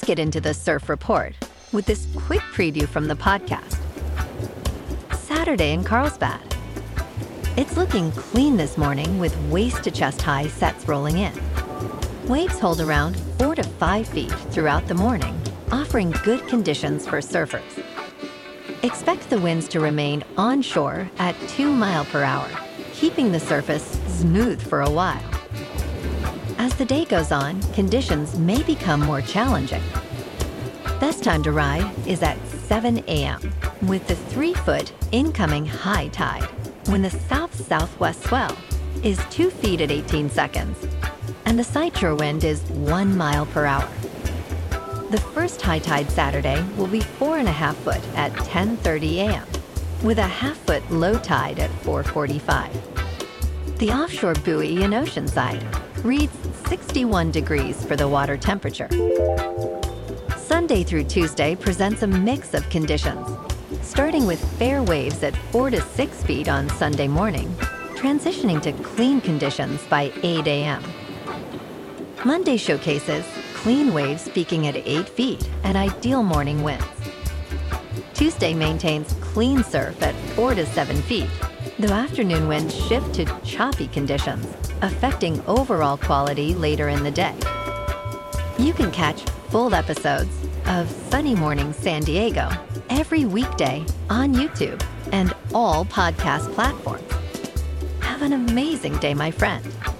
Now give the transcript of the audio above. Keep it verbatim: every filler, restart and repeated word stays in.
get into the surf report with this quick preview from the podcast. Saturday in Carlsbad. It's looking clean this morning with waist to chest high sets rolling in. Waves hold around four to five feet throughout the morning, offering good conditions for surfers. Expect the winds to remain onshore at two mile per hour, keeping the surface smooth for a while. As the day goes on, conditions may become more challenging. Best time to ride is at seven a.m. with the three-foot incoming high tide, when the south-southwest swell is two feet at eighteen seconds, and the sideshore wind is one mile per hour. The first high tide Saturday will be four and a half foot at ten thirty a.m., with a half foot low tide at four forty-five. The offshore buoy in Oceanside reads sixty-one degrees for the water temperature. Sunday through Tuesday presents a mix of conditions, starting with fair waves at four to six feet on Sunday morning, transitioning to clean conditions by eight a.m. Monday showcases clean waves peaking at eight feet and ideal morning winds. Tuesday maintains clean surf at four to seven feet, though afternoon winds shift to choppy conditions, affecting overall quality later in the day. You can catch full episodes of Sunny Morning San Diego every weekday on YouTube and all podcast platforms. Have an amazing day, my friend.